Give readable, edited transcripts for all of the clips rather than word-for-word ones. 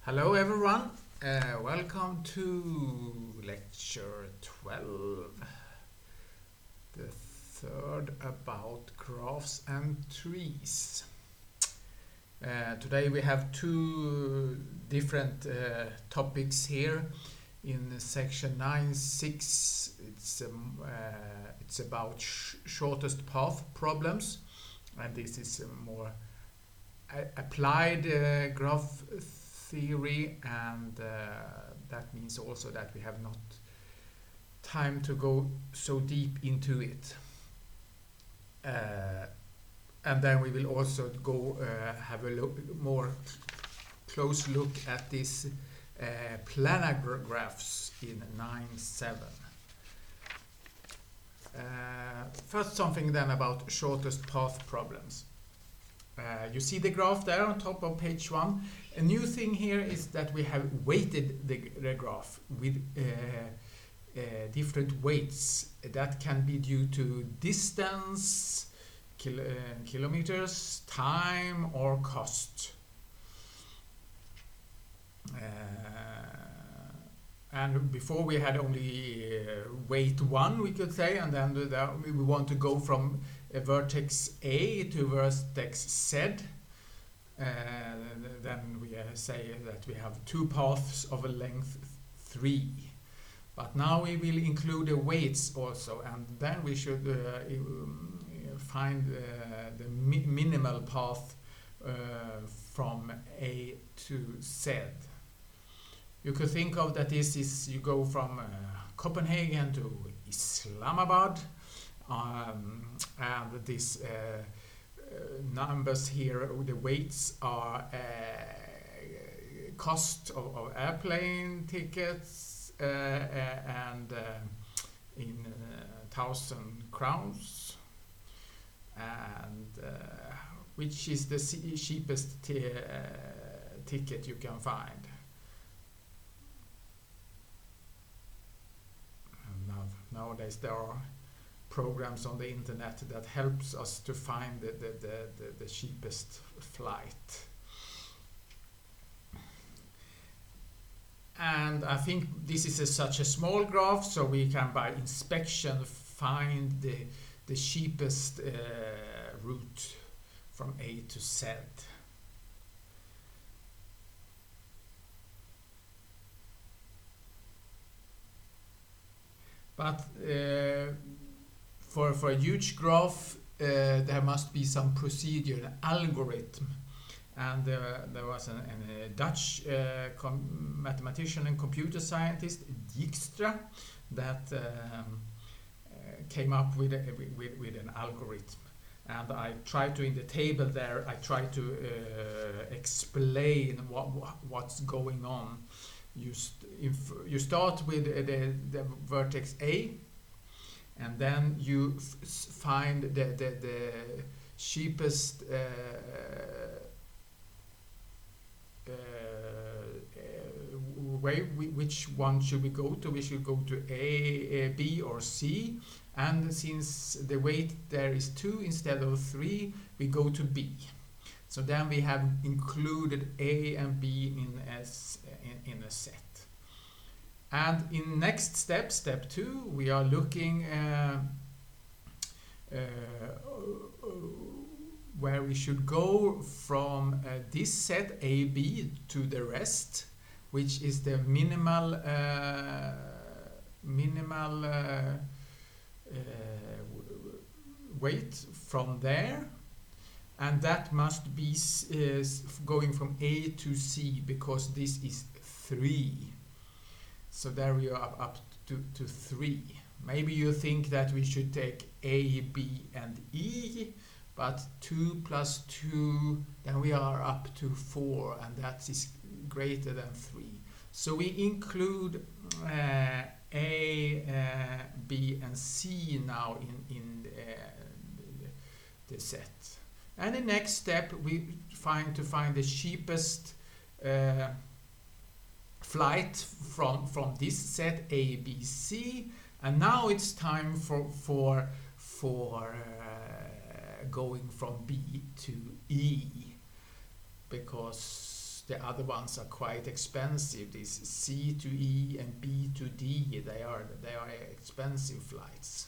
Hello everyone, welcome to lecture 12, the third about graphs and trees. Today we have two different topics here. In section 9.6 it's about shortest path problems, and this is a more applied graph theory, and that means also that we have not time to go so deep into it. And then we will also go have a more close look at these planar graphs in 9.7. First, something then about shortest path problems. You see the graph there on top of page 1. A new thing here is that we have weighted the graph with different weights. That can be due to distance, kilometers, time, or cost. And before we had only weight 1, we could say, and then we want to go from vertex A to vertex Z. Then we say that we have two paths of a length 3. But now we will include the weights also, and then we should find the minimal path from A to Z. You could think of that this is, you go from Copenhagen to Islamabad, and these numbers here, the weights are cost of airplane tickets and in 1,000 crowns, and which is the cheapest ticket you can find. Nowadays there are programs on the internet that helps us to find the cheapest flight. And I think this is such a small graph, so we can by inspection find the cheapest route from A to Z. But for a huge graph, there must be some procedure, an algorithm. And there was a Dutch mathematician and computer scientist, Dijkstra, that came up with an algorithm. And I try to, in the table there, I try to explain what's going on. You start with the vertex A, and then you find the cheapest way. Which one should we go to? We should go to A, B, or C. And since the weight there is 2 instead of 3, we go to B. So then we have included A and B in a set. And in next step, step 2, we are looking where we should go from this set AB to the rest, which is the minimal weight from there. And that must be going from A to C, because this is 3. So there we are up to 3. Maybe you think that we should take A, B, and E, but 2 plus 2, then we are up to 4, and that is greater than 3. So we include A, B, and C now in the set. And the next step, we find the cheapest flight from this set A, B, C, and now it's time for going from B to E, because the other ones are quite expensive. This C to E and B to D, they are expensive flights.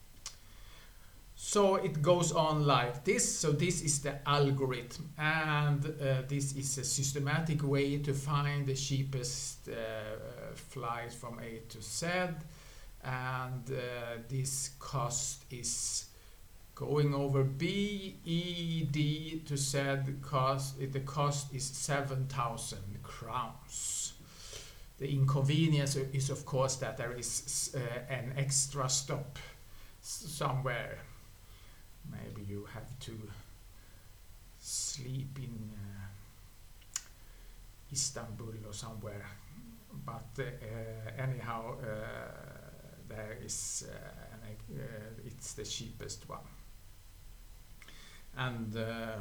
So it goes on like this. So this is the algorithm, and this is a systematic way to find the cheapest flight from A to Z, and this cost is going over B, E, D to Z. The cost is 7,000 crowns. The inconvenience is of course that there is an extra stop somewhere. Maybe you have to sleep in Istanbul or somewhere, but anyhow, there is it's the cheapest one. And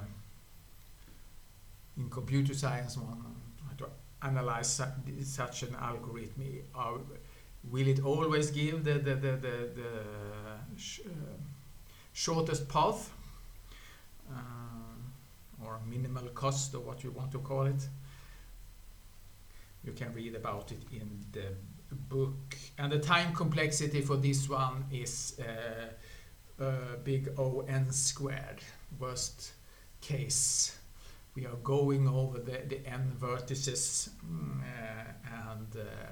in computer science, one to analyze such an algorithm, will it always give the shortest path, or minimal cost, or what you want to call it? You can read about it in the book. And the time complexity for this one is big O(n) squared. Worst case, we are going over the n vertices, and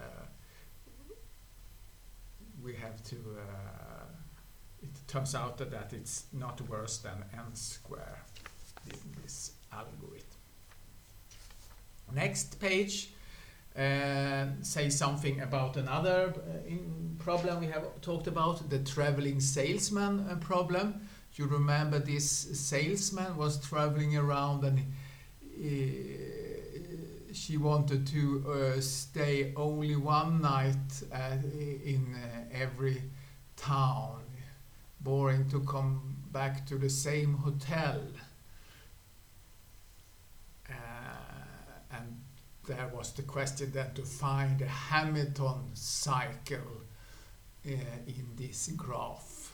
we have to it turns out that it's not worse than n square in this algorithm. Next page says something about another problem we have talked about, the traveling salesman problem. You remember this salesman was traveling around, and she wanted to stay only one night in every town. Boring to come back to the same hotel. And there was the question then to find a Hamilton cycle in this graph.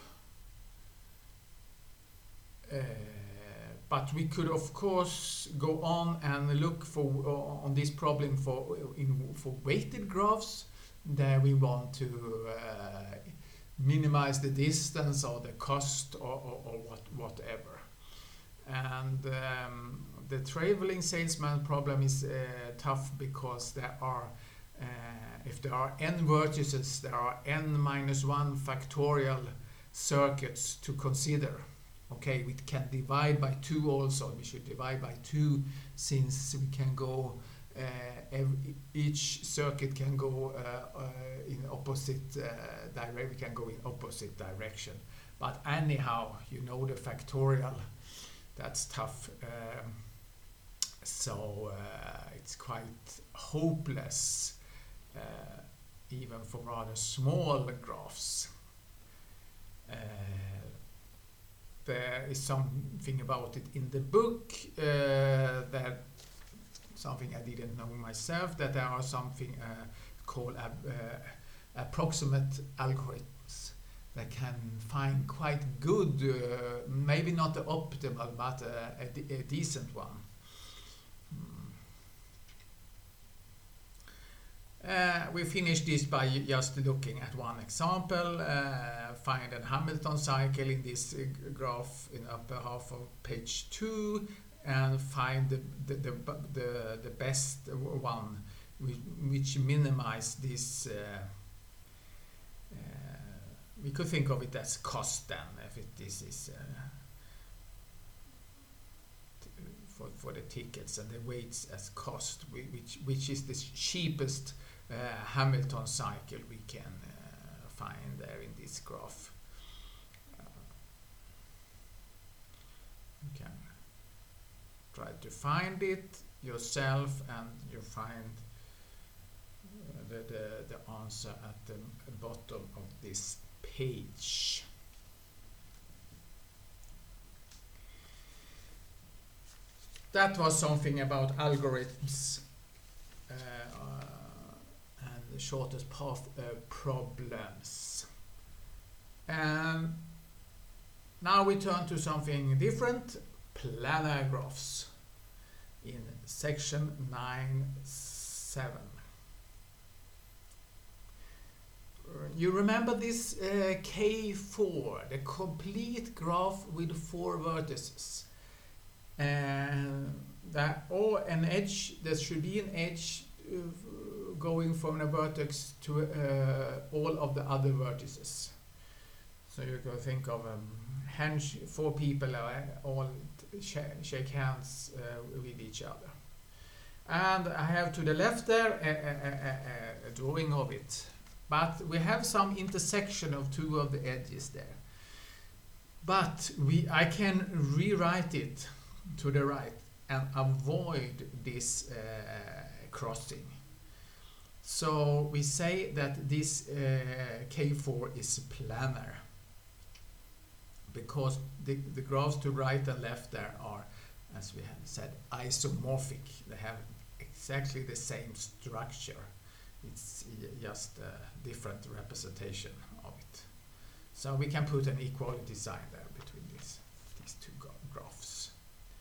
But we could of course go on and look for on this problem for weighted graphs. There we want to minimize the distance or the cost or whatever. And the traveling salesman problem is tough because there are if there are n vertices, there are n-1 factorial circuits to consider. Okay, we can divide by 2 also. We should divide by 2 since we can go each circuit can go in opposite direction. We can go in opposite direction. But anyhow, you know the factorial. That's tough. So it's quite hopeless, even for rather small graphs. There is something about it in the book, that something I didn't know myself, that there are something called approximate algorithms that can find quite good, maybe not the optimal, but a decent one. We finished this by just looking at one example. Find a Hamilton cycle in this graph in upper half of page 2, and find the best one which minimize this. We could think of it as cost then, if this is for the tickets, and the weights as cost, which is the cheapest Hamilton cycle we can find there in this graph. You can try to find it yourself, and you find the answer at the bottom of this page. That was something about algorithms and the shortest path problems. Now we turn to something different, planar graphs. in section 9.7. You remember this K4, the complete graph with 4 vertices. Or an edge, there should be an edge going from a vertex to all of the other vertices. So you can think of 4 people all shake hands with each other. And I have to the left there a drawing of it. But we have some intersection of 2 of the edges there. But I can rewrite it to the right and avoid this crossing. So we say that this K4 is planar, because the graphs to right and left there are, as we have said, isomorphic. They have exactly the same structure. It's just a different representation of it. So we can put an equality sign there between these 2 graphs.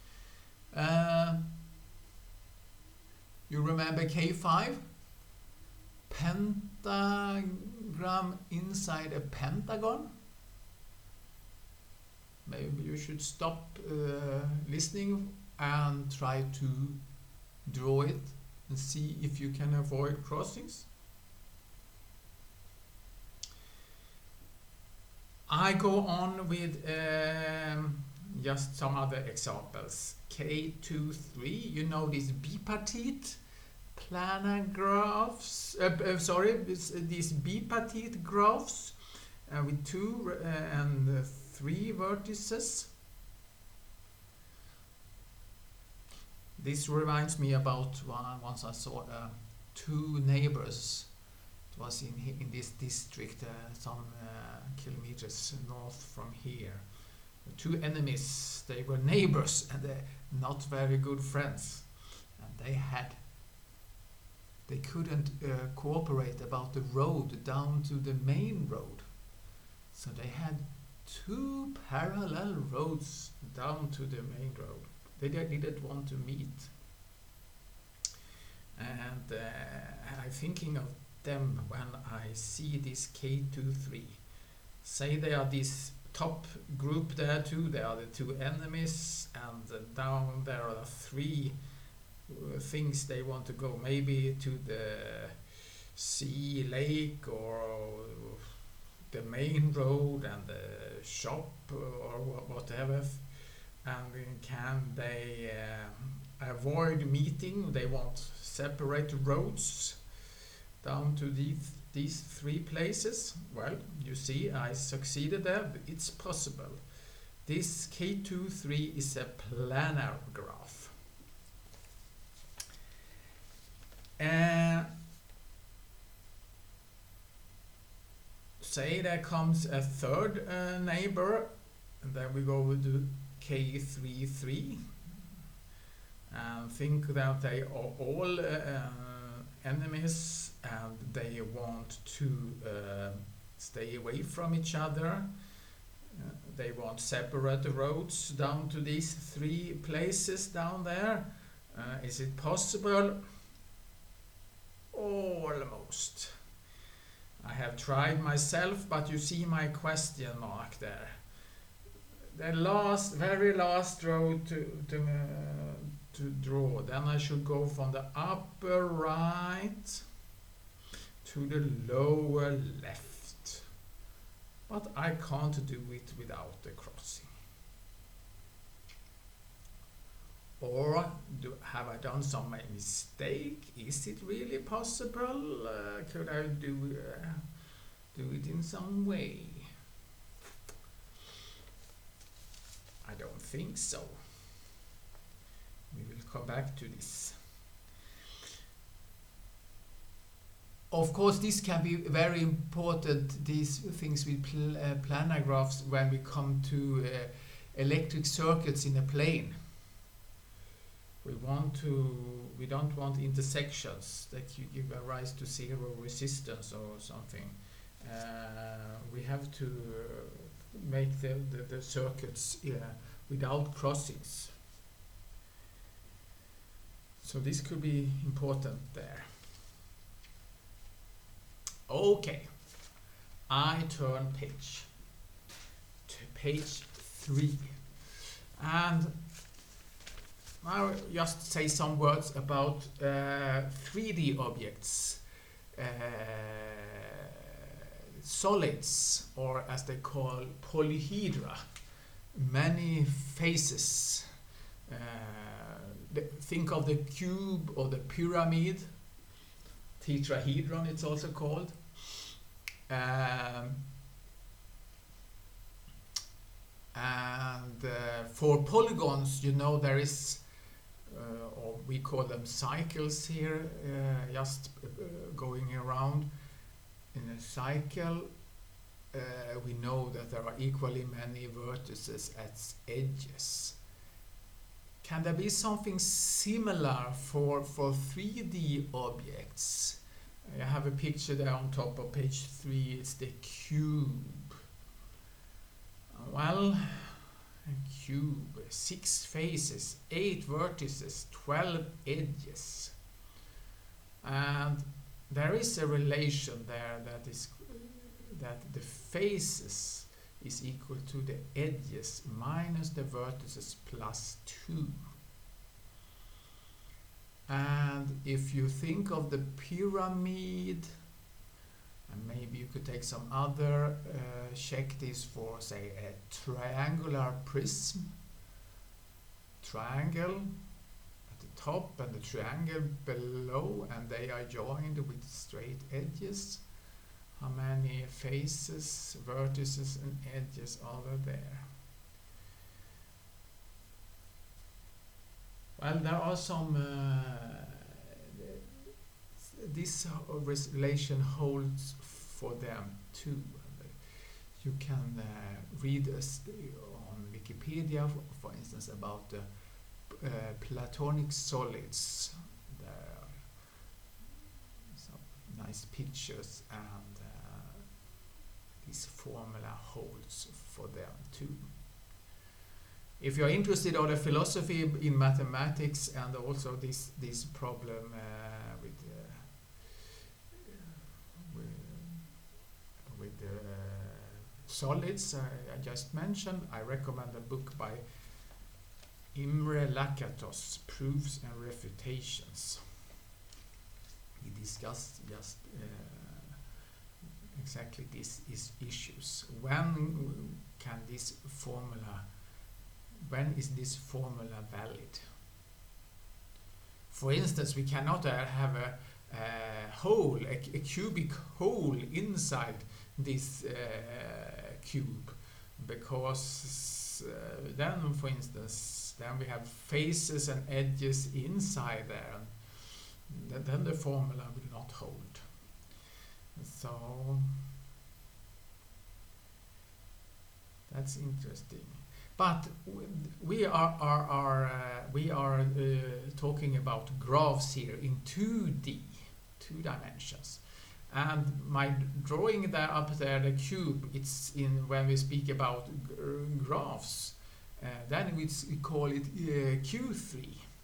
You remember K5? Pentagram inside a pentagon? Maybe you should stop listening and try to draw it and see if you can avoid crossings. I go on with just some other examples. K23, you know these bipartite planar graphs, these bipartite graphs with 2 and 3 vertices. This reminds me about once I saw 2 neighbors. It was in this district, some kilometers north from here. 2 enemies. They were neighbors and they're not very good friends. And they couldn't cooperate about the road down to the main road. So they had 2 parallel roads down to the main road. They didn't want to meet. And I'm thinking of them when I see this K23. Say they are this top group there too. They are the 2 enemies, and down there are 3 things they want to go. Maybe to the sea, lake, or the main road and the shop or whatever. And can they avoid meeting? They want separate roads down to these 3 places. Well, you see, I succeeded there. It's possible. This K23 is a planar graph. Say there comes a 3rd neighbor, and then we go to K33 and think that they are all enemies and they want to stay away from each other. They want separate roads down to these 3 places down there. Is it possible? Almost. I have tried myself, but you see my question mark there. The very last road to draw. Then I should go from the upper right to the lower left. But I can't do it without the crossing. Or have I done some mistake? Is it really possible? Could I do it in some way? I don't think so. We will come back to this. Of course, this can be very important, these things with planar graphs, when we come to electric circuits in a plane. We don't want intersections that you give a rise to 0 resistance or something. We have to make the circuits without crossings. So this could be important there. Okay, I turn page to page 3, and I'll just say some words about 3D objects, solids, or as they call polyhedra, many faces. Think of the cube or the pyramid, tetrahedron it's also called. And for polygons, you know, there is, or we call them cycles here, just going around in a cycle. We know that there are equally many vertices as edges. Can there be something similar for 3D objects? I have a picture there on top of page 3. It's the cube. Well, a cube, 6 faces, 8 vertices, 12 edges. And there is a relation there that is that the faces is equal to the edges minus the vertices plus 2. And if you think of the pyramid, and maybe you could take some other, check this for, say, a triangular prism. Triangle at the top and the triangle below, and they are joined with straight edges. How many faces, vertices and edges are there? Well, there are some, this relation holds for them too. You can read on Wikipedia, for instance, about the Platonic solids. There are some nice pictures, and this formula holds for them too. If you're interested in the philosophy in mathematics and also this problem with solids I just mentioned, I recommend a book by Imre Lakatos, Proofs and Refutations. He discussed just exactly these issues. When is this formula valid? For instance, we cannot have a cubic hole inside this cube, because then, for instance, then we have faces and edges inside there, and then the formula will not hold. So that's interesting. But we are talking about graphs here in 2D, 2 dimensions. And my drawing there up there, the cube, it's in when we speak about graphs, then we call it Q3.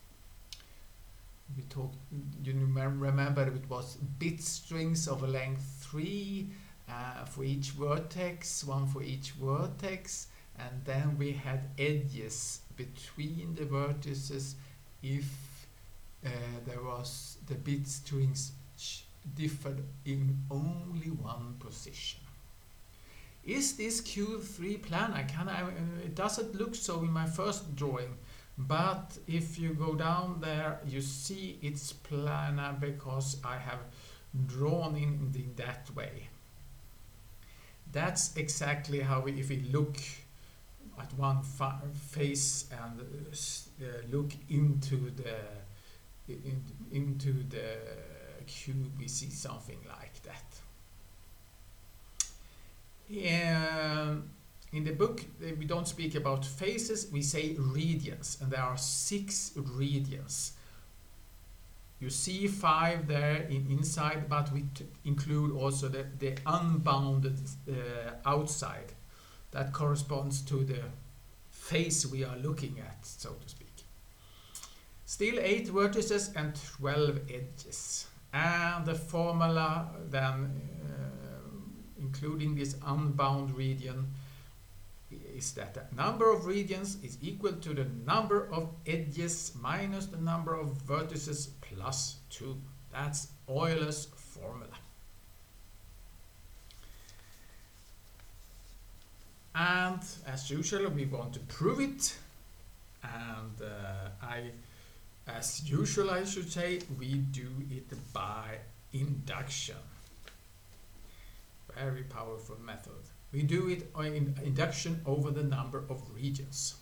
We talked, you remember it was bit strings of length 3 for each vertex, 1 for each vertex. And then we had edges between the vertices if there was the bit strings differed in only one position. Is this Q3 planar? It doesn't look so in my first drawing, but if you go down there, you see it's planar because I have drawn in that way. That's exactly how if we look at one face and look into the cube, we see something like that. In the book, we don't speak about faces, we say regions, and there are 6 regions. You see 5 there inside, but we include also the unbounded outside. That corresponds to the face we are looking at, so to speak. Still 8 vertices and 12 edges. And the formula then, including this unbound region, is that the number of regions is equal to the number of edges minus the number of vertices plus 2. That's Euler's formula. And as usual, we want to prove it. And as usual, I should say, we do it by induction. Very powerful method. We do it in induction over the number of regions.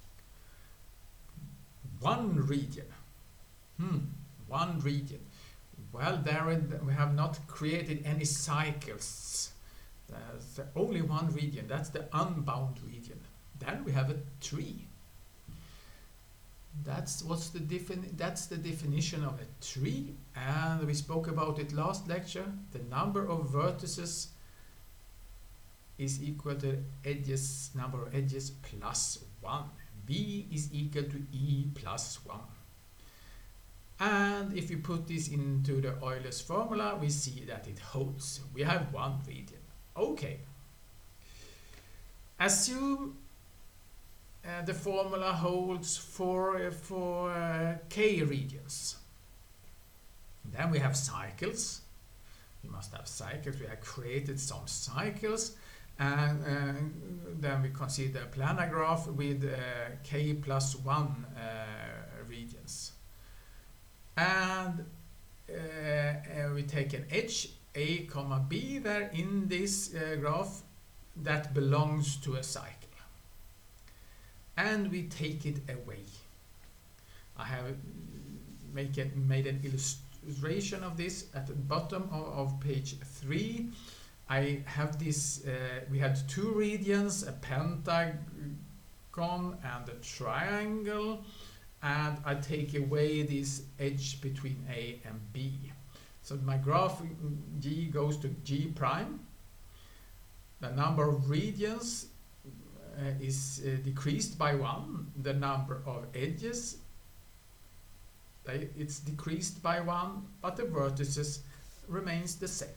One region. One region. Well, we have not created any cycles. There's only one region. That's the unbound region. Then we have a tree. That's the definition of a tree, and we spoke about it last lecture. The number of vertices is equal to number of edges plus 1. B is equal to E plus 1. And if you put this into the Euler's formula, we see that it holds. We have one region. Okay. Assume the formula holds for K regions. Then we have cycles. We must have cycles. We have created some cycles. And then we consider a planar graph with K plus 1 regions. And we take an edge A comma B there in this graph that belongs to a cycle. And we take it away. I have made an illustration of this at the bottom of page 3. I have this, we had two regions, a pentagon and a triangle, and I take away this edge between A and B. So my graph G goes to G prime. The number of regions is decreased by 1. The number of edges, it's decreased by 1, but the vertices remains the same.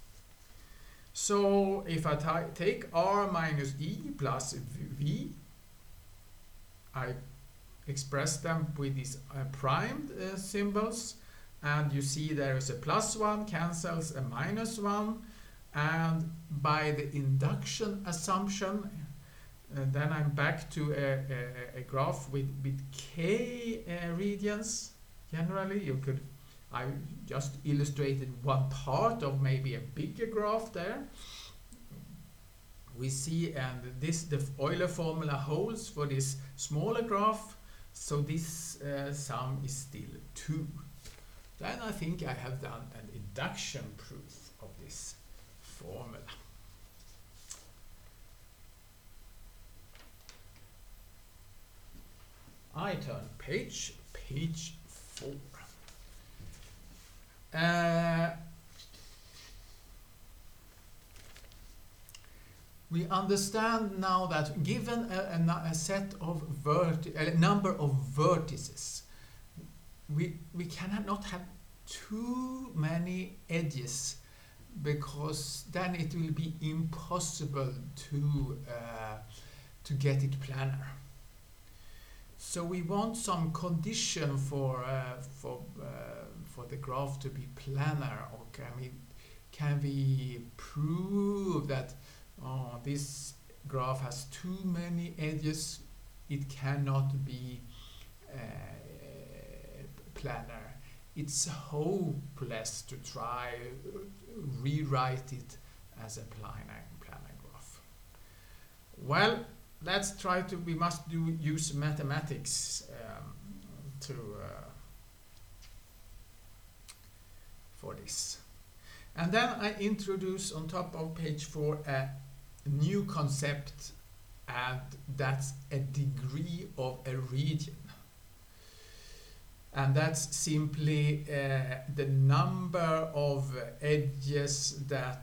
So if I take R minus E plus V, I express them with these primed symbols, and you see there is a plus 1 cancels a minus 1, and by the induction assumption, then I'm back to a graph with K regions. Generally, I just illustrated one part of maybe a bigger graph there. We see, and the Euler formula holds for this smaller graph, so this sum is still 2. Then I think I have done an induction proof of this formula. I turn page 4. We understand now that given a set of a number of vertices, we cannot have too many edges, because then it will be impossible to get it planar. So we want some condition for the graph to be planar, or can we prove that this graph has too many edges, it cannot be planar. It's hopeless to try rewrite it as a planar graph. Well, let's try to. We must use mathematics for this. And then I introduce on top of page 4 a new concept, and that's a degree of a region. And that's simply the number of edges that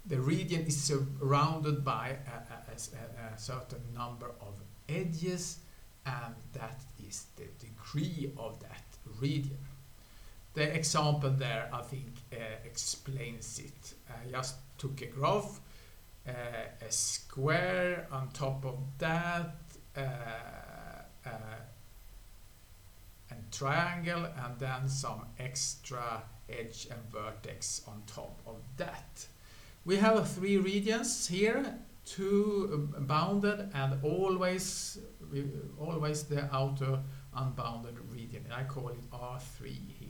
the region is surrounded by a certain number of edges, and that is the degree of that region. The example there, I think, explains it. I just took a graph, a square on top of that, and triangle, and then some extra edge and vertex on top of that. We have 3 regions here, 2 bounded, and always the outer unbounded region. I call it R3 here.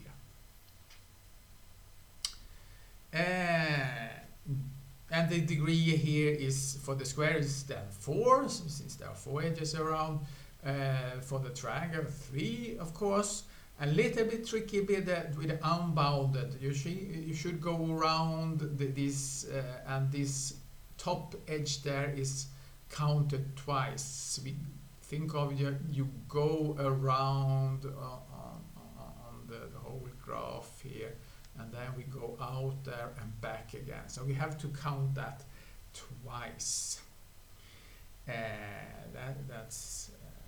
And the degree here is for the square is then 4, since there are 4 edges around. For the triangle, 3, of course. A little bit tricky with the unbounded. You should go around this, and this top edge there is counted twice. We think of you go around on the whole graph here, and then we go out there and back again. So we have to count that twice. That's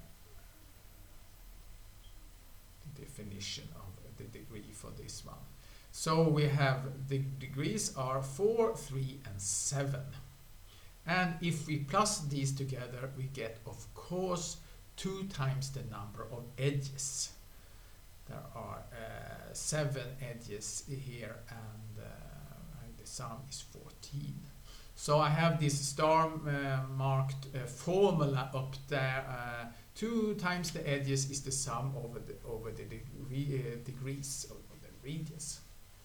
definition of the degree for this one. So we have the degrees are 4, 3 and 7, and if we plus these together we get, of course, 2 times the number of edges. There are 7 edges here, and the sum is 14. So I have this star marked formula up there. 2 times the edges is the sum over the degrees of the regions.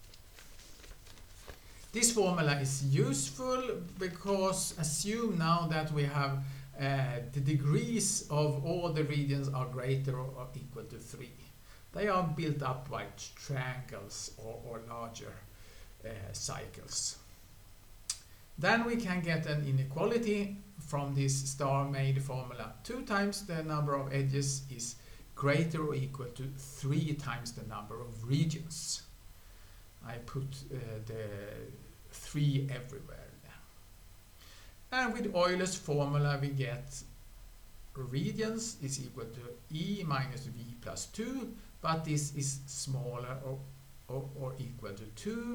This formula is useful because assume now that we have the degrees of all the regions are greater or equal to 3. They are built up by triangles or larger cycles. Then we can get an inequality from this star-made formula. 2 times the number of edges is greater or equal to 3 times the number of regions. I put the 3 everywhere now. And with Euler's formula we get regions is equal to E minus V plus 2, but this is smaller or equal to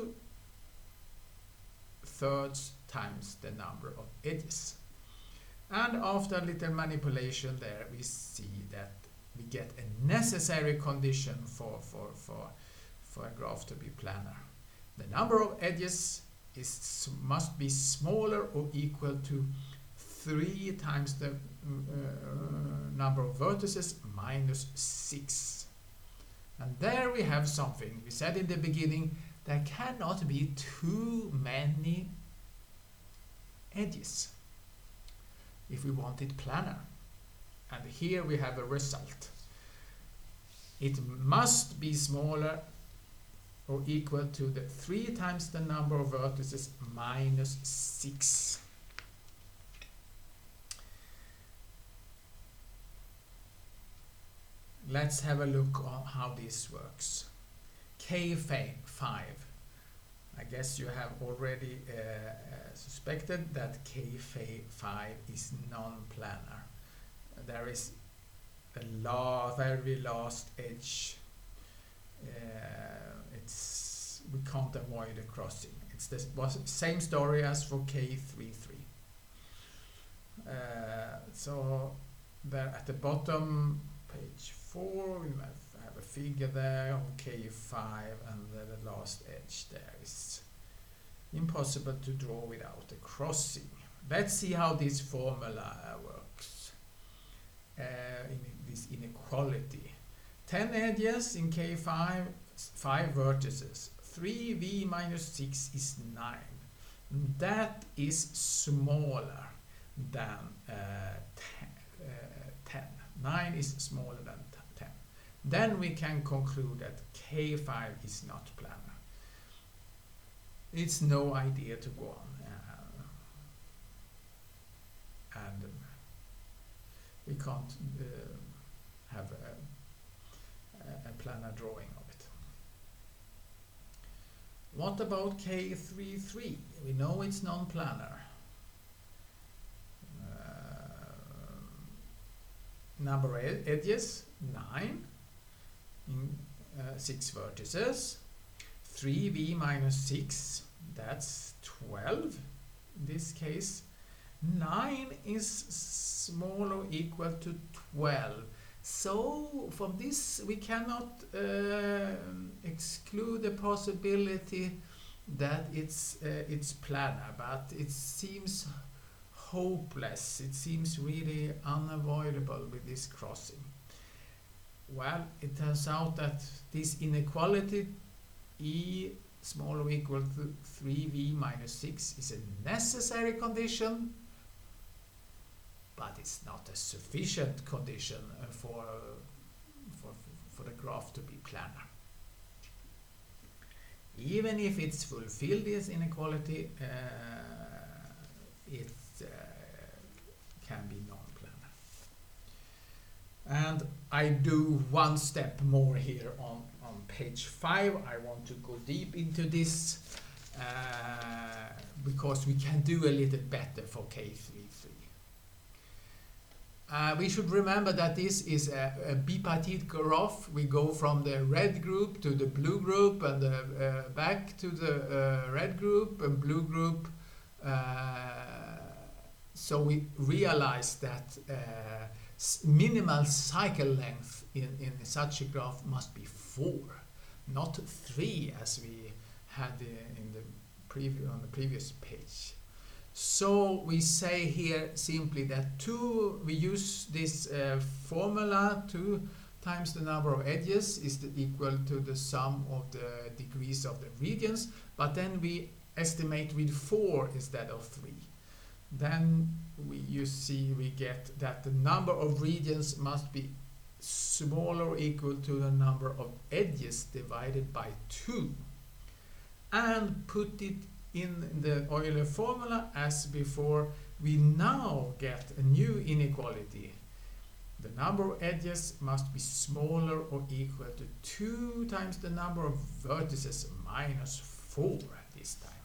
2/3 times the number of edges. And after a little manipulation there, we see that we get a necessary condition for a graph to be planar. The number of edges must be smaller or equal to 3 times the number of vertices minus 6. And there we have something. We said in the beginning there cannot be too many edges if we want it planar. And here we have a result. It must be smaller or equal to the 3 times the number of vertices minus 6. Let's have a look on how this works. K5. I guess you have already suspected that K5 is non-planar. There is a very last edge. We can't avoid a crossing. It's the same story as for K33. So there at the bottom, page 4, we have a figure there of K5, and the last edge there is impossible to draw without a crossing. Let's see how this formula works in this inequality. 10 edges in K5, 5 vertices. 3V minus 6 is 9. That is smaller than 10. 9 is smaller than 10. Then we can conclude that K5 is not planar. It's no idea to go on. And we can't have a planar drawing of it. What about K33? We know it's non-planar. Number of edges, 9, in 6 vertices. 3v minus 6, that's 12 in this case. 9 is small or equal to 12. So from this we cannot exclude the possibility that it's planar, but it seems hopeless. It seems really unavoidable with this crossing. Well, it turns out that this inequality E smaller or equal to 3v minus 6 is a necessary condition, but it's not a sufficient condition for the graph to be planar. Even if it's fulfilled this inequality, it can be non-planar. And I do one step more here on page 5. I want to go deep into this because we can do a little better for K33. We should remember that this is a bipartite graph. We go from the red group to the blue group and back to the red group and blue group. So we realize that minimal cycle length in such a graph must be 4, not 3 as we had in the on the previous page. So we say here simply that we use this formula, 2 times the number of edges is equal to the sum of the degrees of the regions, but then we estimate with 4 instead of 3. Then you see we get that the number of regions must be smaller or equal to the number of edges divided by 2. And put it in the Euler formula as before, we now get a new inequality. The number of edges must be smaller or equal to 2 times the number of vertices minus 4 this time.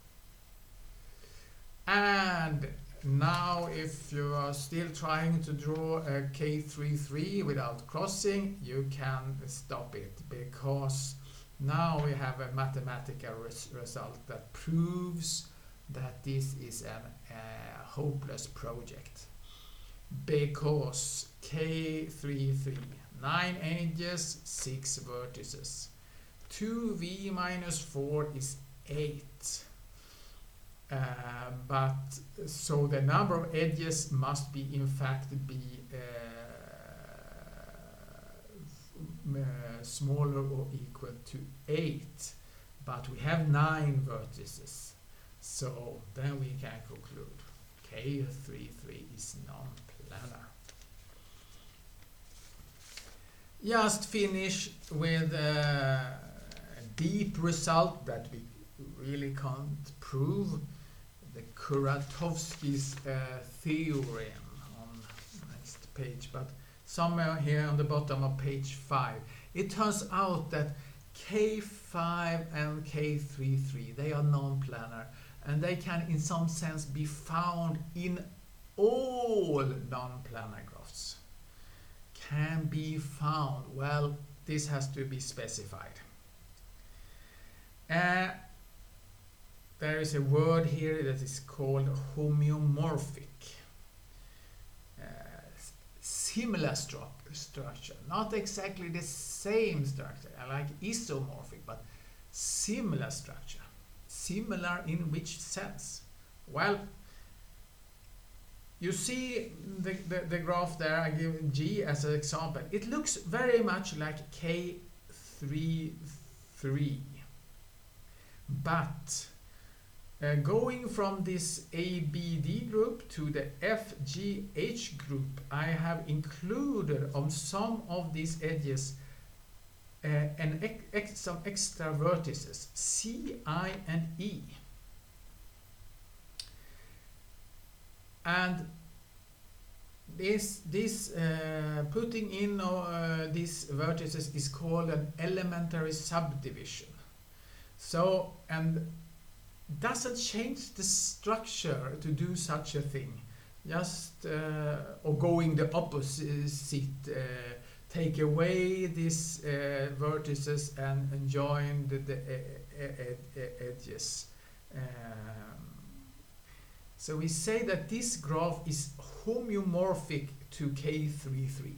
And now if you are still trying to draw a K33 without crossing, you can stop it, because now we have a mathematical result that proves that this is a hopeless project. Because K33, 9 edges, 6 vertices. 2v minus 4 is 8. But so the number of edges must be in fact be smaller or equal to 8, but we have 9 vertices, so then we can conclude K33 is non-planar. Just finish with a deep result that we really can't prove, the Kuratowski's theorem on the next page, but somewhere here on the bottom of page 5. It turns out that K5 and K33, they are non-planar, and they can in some sense be found in all non-planar graphs. Can be found. Well, this has to be specified. There is a word here that is called homeomorphic. Similar structure, not exactly the same structure, like isomorphic, but similar structure. Similar in which sense? Well, you see the graph there, I give G as an example. It looks very much like K33, but going from this ABD group to the FGH group, I have included on some of these edges some extra vertices, C, I, and E. And this putting in these vertices is called an elementary subdivision. So, and doesn't change the structure to do such a thing. Just or going the opposite, take away these vertices and join the edges. So we say that this graph is homeomorphic to K33.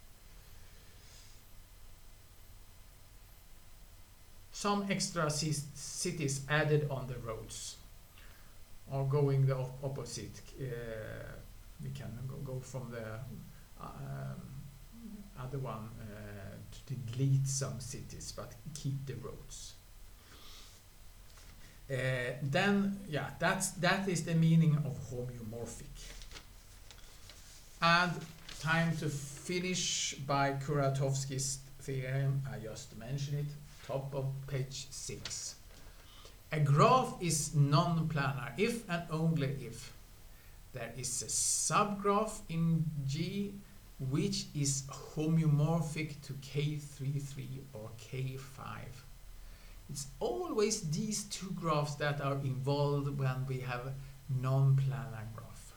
Some extra cities added on the roads, or going the opposite. We can go from the other one to delete some cities but keep the roads. Then, yeah, that is the meaning of homeomorphic. And time to finish by Kuratowski's theorem. I just mentioned it, top of page 6. A graph is non-planar if and only if there is a subgraph in G which is homeomorphic to K33 or K5. It's always these two graphs that are involved when we have a non-planar graph.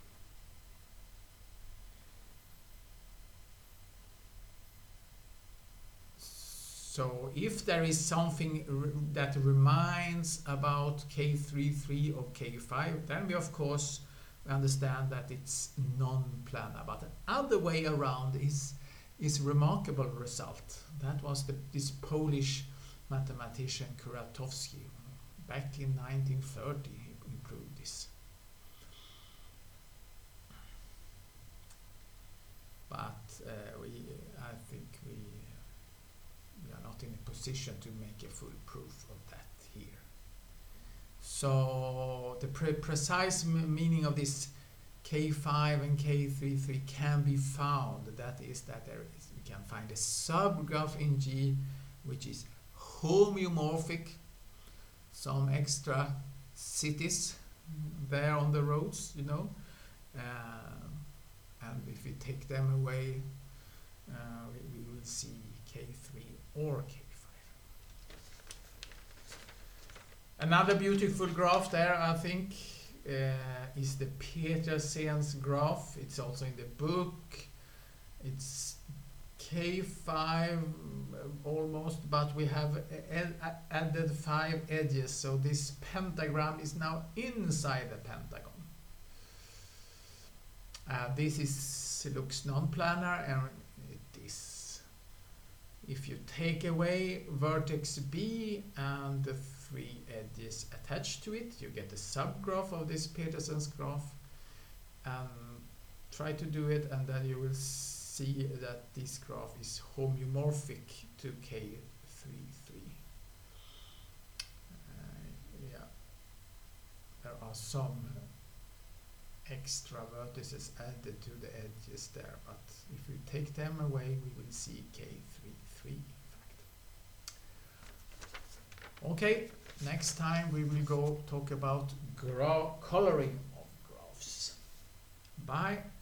So if there is something that reminds about K33 or K5, then we of course understand that it's non-planar. But the other way around is remarkable result. That was this Polish mathematician Kuratowski. Back in 1930 he proved this. But I think we are not in a position to make a full proof of that here. So the precise meaning of this K5 and K33 can be found. That is that we can find a subgraph in G which is homeomorphic, some extra cities there on the roads, you know, and if we take them away, we will see K3 or K5. Another beautiful graph there, I think, is the Petersens graph. It's also in the book. It's K5 almost, but we have added 5 edges, so this pentagram is now inside the pentagon. This looks non-planar, and it is. If you take away vertex B and the 3 edges attached to it, you get a subgraph of this Petersens graph. Try to do it, and then you will see that this graph is homeomorphic to K33. Yeah, there are some extra vertices added to the edges there, but if we take them away, we will see K33 in fact. Okay, next time we will go talk about coloring of graphs. Bye.